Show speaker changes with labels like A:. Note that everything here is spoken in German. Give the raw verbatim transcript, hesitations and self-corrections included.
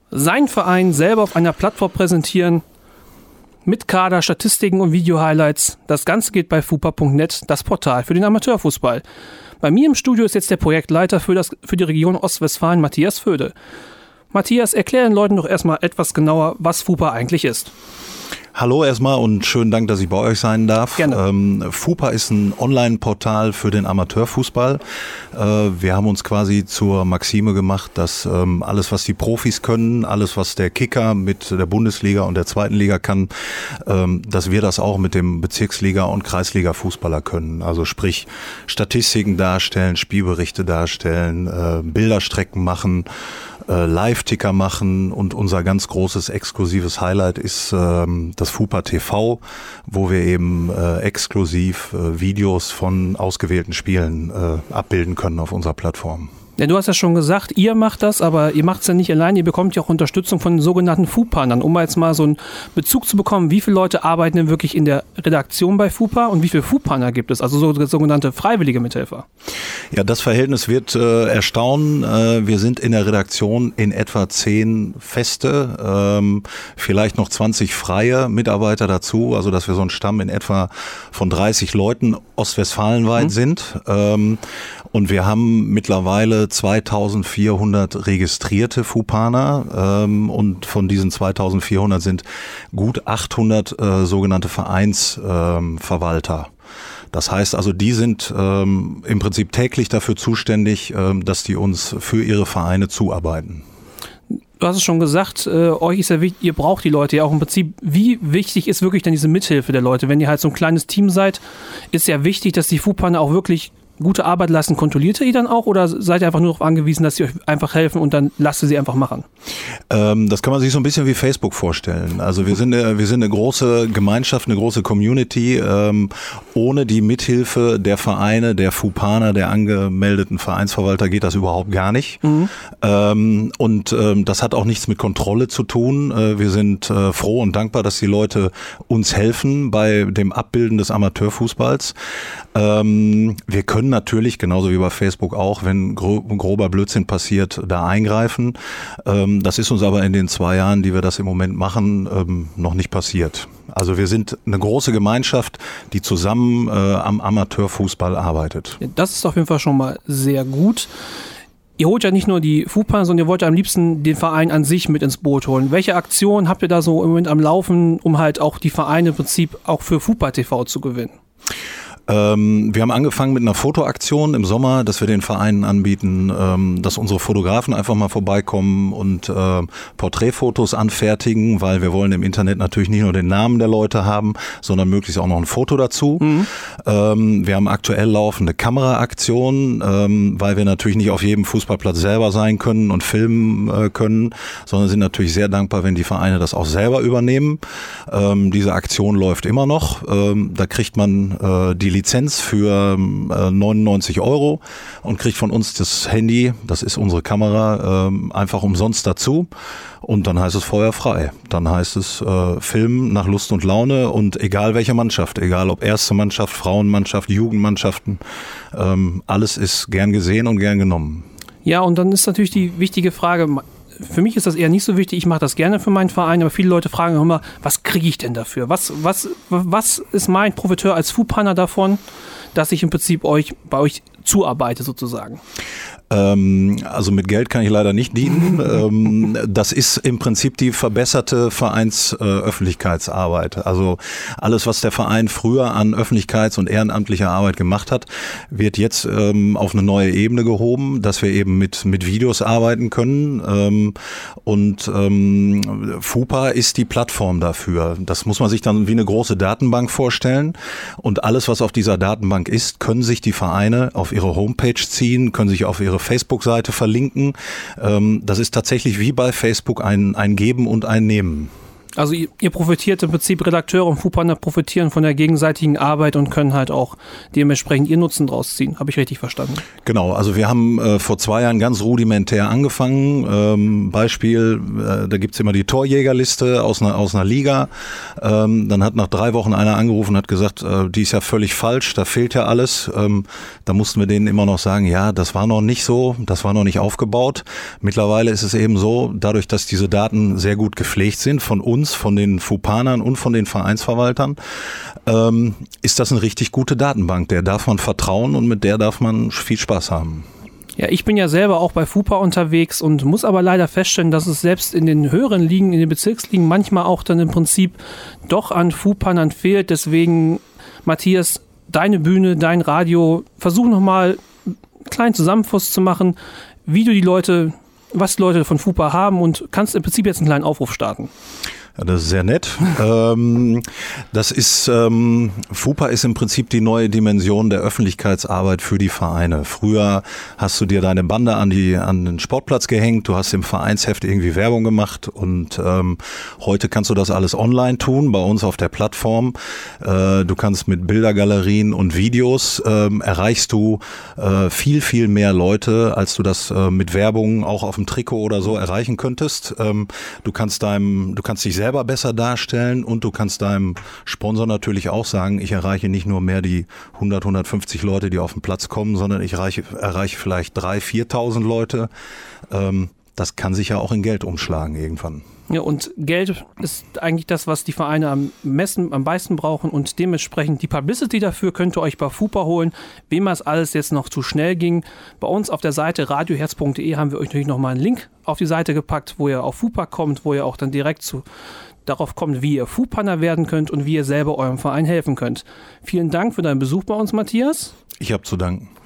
A: Seinen Verein selber auf einer Plattform präsentieren, mit Kader, Statistiken und Video-Highlights. Das Ganze geht bei fupa punkt net, das Portal für den Amateurfußball. Bei mir im Studio ist jetzt der Projektleiter für, das, für die Region Ostwestfalen, Matthias Föde. Matthias, erklär den Leuten doch erstmal etwas genauer, was FUPA eigentlich ist.
B: Hallo erstmal und schönen Dank, dass ich bei euch sein darf.
A: Gerne.
B: Ähm, FUPA ist ein Online-Portal für den Amateurfußball. Äh, wir haben uns quasi zur Maxime gemacht, dass ähm, alles, was die Profis können, alles, was der Kicker mit der Bundesliga und der zweiten Liga kann, ähm, dass wir das auch mit dem Bezirksliga- und Kreisliga-Fußballer können. Also sprich Statistiken darstellen, Spielberichte darstellen, äh, Bilderstrecken machen, äh, Live-Ticker machen und unser ganz großes exklusives Highlight ist ähm, das FUPA T V, wo wir eben äh, exklusiv äh, Videos von ausgewählten Spielen äh, abbilden können auf unserer Plattform.
A: Ja, du hast ja schon gesagt, ihr macht das, aber ihr macht es ja nicht allein, ihr bekommt ja auch Unterstützung von den sogenannten FUPAnern, um jetzt mal so einen Bezug zu bekommen, wie viele Leute arbeiten denn wirklich in der Redaktion bei FUPA und wie viele FUPAner gibt es, also so, sogenannte freiwillige Mithelfer?
B: Ja, das Verhältnis wird äh, erstaunen. Äh, wir sind in der Redaktion in etwa zehn feste, ähm, vielleicht noch zwanzig freie Mitarbeiter dazu, also dass wir so ein Stamm in etwa von dreißig Leuten ostwestfalenweit mhm. sind. Ähm, und wir haben mittlerweile zweitausendvierhundert registrierte FUPAner ähm, und von diesen zweitausendvierhundert sind gut achthundert äh, sogenannte Vereinsverwalter. Ähm, Das heißt also, die sind ähm, im Prinzip täglich dafür zuständig, ähm, dass die uns für ihre Vereine zuarbeiten.
A: Du hast es schon gesagt, äh, euch ist ja wichtig, ihr braucht die Leute ja auch im Prinzip. Wie wichtig ist wirklich denn diese Mithilfe der Leute? Wenn ihr halt so ein kleines Team seid, ist ja wichtig, dass die FUPAner auch wirklich gute Arbeit leisten. Kontrolliert ihr die dann auch oder seid ihr einfach nur darauf angewiesen, dass sie euch einfach helfen und dann lasst ihr sie einfach machen?
B: Ähm, das kann man sich so ein bisschen wie Facebook vorstellen. Also wir sind eine, wir sind eine große Gemeinschaft, eine große Community. Ähm, ohne die Mithilfe der Vereine, der FUPAner, der angemeldeten Vereinsverwalter geht das überhaupt gar nicht. Mhm. Ähm, und ähm, das hat auch nichts mit Kontrolle zu tun. Äh, wir sind äh, froh und dankbar, dass die Leute uns helfen bei dem Abbilden des Amateurfußballs. Ähm, wir können natürlich, genauso wie bei Facebook auch, wenn gro- grober Blödsinn passiert, da eingreifen. Ähm, das ist uns aber in den zwei Jahren, die wir das im Moment machen, ähm, noch nicht passiert. Also wir sind eine große Gemeinschaft, die zusammen äh, am Amateurfußball arbeitet.
A: Das ist auf jeden Fall schon mal sehr gut. Ihr holt ja nicht nur die FUPA, sondern ihr wollt ja am liebsten den Verein an sich mit ins Boot holen. Welche Aktionen habt ihr da so im Moment am Laufen, um halt auch die Vereine im Prinzip auch für FUPA T V zu gewinnen?
B: Ähm, wir haben angefangen mit einer Fotoaktion im Sommer, dass wir den Vereinen anbieten, ähm, dass unsere Fotografen einfach mal vorbeikommen und äh, Porträtfotos anfertigen, weil wir wollen im Internet natürlich nicht nur den Namen der Leute haben, sondern möglichst auch noch ein Foto dazu. Mhm. Ähm, wir haben aktuell laufende Kameraaktionen, ähm, weil wir natürlich nicht auf jedem Fußballplatz selber sein können und filmen äh, können, sondern sind natürlich sehr dankbar, wenn die Vereine das auch selber übernehmen. Ähm, diese Aktion läuft immer noch. Ähm, da kriegt man äh, die Lizenz für äh, neunundneunzig Euro und kriegt von uns das Handy, das ist unsere Kamera, äh, einfach umsonst dazu und dann heißt es feuerfrei. Dann heißt es äh, Filmen nach Lust und Laune und egal welche Mannschaft, egal ob erste Mannschaft, Frauenmannschaft, Jugendmannschaften, ähm, alles ist gern gesehen und gern genommen.
A: Ja, und dann ist natürlich die wichtige Frage, für mich ist das eher nicht so wichtig, ich mache das gerne für meinen Verein, aber viele Leute fragen auch immer, was kriege ich denn dafür? Was, was, was ist mein Profiteur als FUPAner davon, dass ich im Prinzip euch bei euch zuarbeite sozusagen?
B: Ähm, also mit Geld kann ich leider nicht dienen. ähm, das ist im Prinzip die verbesserte Vereinsöffentlichkeitsarbeit. Äh, also alles, was der Verein früher an Öffentlichkeits- und ehrenamtlicher Arbeit gemacht hat, wird jetzt ähm, auf eine neue Ebene gehoben, dass wir eben mit mit Videos arbeiten können. Ähm, und ähm, FUPA ist die Plattform dafür. Das muss man sich dann wie eine große Datenbank vorstellen. Und alles, was auf dieser Datenbank ist, können sich die Vereine auf ihre Homepage ziehen, können sich auf ihre Facebook-Seite verlinken. Das ist tatsächlich wie bei Facebook ein, ein Geben und ein Nehmen.
A: Also ihr, ihr profitiert im Prinzip, Redakteure und FUPaner profitieren von der gegenseitigen Arbeit und können halt auch dementsprechend ihr Nutzen draus ziehen. Habe ich richtig verstanden?
B: Genau, also wir haben äh, vor zwei Jahren ganz rudimentär angefangen. Ähm, Beispiel, äh, da gibt's immer die Torjägerliste aus einer, aus einer Liga. Ähm, dann hat nach drei Wochen einer angerufen und hat gesagt, äh, die ist ja völlig falsch, da fehlt ja alles. Ähm, da mussten wir denen immer noch sagen, ja, das war noch nicht so, das war noch nicht aufgebaut. Mittlerweile ist es eben so, dadurch, dass diese Daten sehr gut gepflegt sind von uns, von den FUPanern und von den Vereinsverwaltern, ähm, ist das eine richtig gute Datenbank. Der darf man vertrauen und mit der darf man viel Spaß haben.
A: Ja, ich bin ja selber auch bei FUPA unterwegs und muss aber leider feststellen, dass es selbst in den höheren Ligen, in den Bezirksligen manchmal auch dann im Prinzip doch an FUPanern fehlt. Deswegen, Matthias, deine Bühne, dein Radio, versuch nochmal einen kleinen Zusammenfass zu machen, wie du die Leute, was die Leute von FUPA haben, und kannst im Prinzip jetzt einen kleinen Aufruf starten.
B: Ja, das ist sehr nett. ähm, das ist, ähm, FUPA ist im Prinzip die neue Dimension der Öffentlichkeitsarbeit für die Vereine. Früher hast du dir deine Bande an die an den Sportplatz gehängt, du hast im Vereinsheft irgendwie Werbung gemacht und ähm, heute kannst du das alles online tun, bei uns auf der Plattform. Äh, du kannst mit Bildergalerien und Videos ähm, erreichst du äh, viel, viel mehr Leute, als du das äh, mit Werbung auch auf dem Trikot oder so erreichen könntest. Ähm, du kannst deinem, du kannst dich selber besser darstellen und du kannst deinem Sponsor natürlich auch sagen, ich erreiche nicht nur mehr die hundert, hundertfünfzig Leute, die auf den Platz kommen, sondern ich erreiche, erreiche vielleicht dreitausend, viertausend Leute. Ähm, das kann sich ja auch in Geld umschlagen irgendwann.
A: Ja, und Geld ist eigentlich das, was die Vereine am meisten, am meisten brauchen, und dementsprechend die Publicity dafür könnt ihr euch bei FUPA holen. Wem das alles jetzt noch zu schnell ging, bei uns auf der Seite radioherz punkt de haben wir euch natürlich nochmal einen Link auf die Seite gepackt, wo ihr auf FUPA kommt, wo ihr auch dann direkt zu darauf kommt, wie ihr FUPaner werden könnt und wie ihr selber eurem Verein helfen könnt. Vielen Dank für deinen Besuch bei uns, Matthias.
B: Ich habe zu danken.